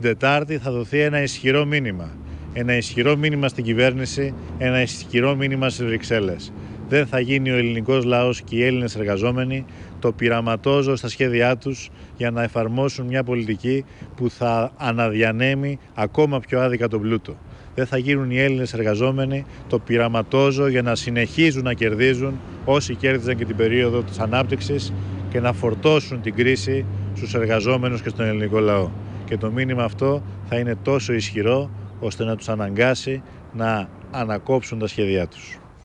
Την Τετάρτη θα δοθεί ένα ισχυρό μήνυμα. Ένα ισχυρό μήνυμα στην κυβέρνηση, ένα ισχυρό μήνυμα στις Βρυξέλλες. Δεν θα γίνει ο ελληνικός λαός και οι Έλληνες εργαζόμενοι το πειραματόζωο στα σχέδιά τους για να εφαρμόσουν μια πολιτική που θα αναδιανέμει ακόμα πιο άδικα τον πλούτο. Δεν θα γίνουν οι Έλληνες εργαζόμενοι το πειραματόζωο για να συνεχίζουν να κερδίζουν όσοι κέρδιζαν και την περίοδο της ανάπτυξης και να φορτώσουν την κρίση στους εργαζόμενους και στον ελληνικό λαό. Και το μήνυμα αυτό θα είναι τόσο ισχυρό ώστε να τους αναγκάσει να ανακόψουν τα σχέδιά τους.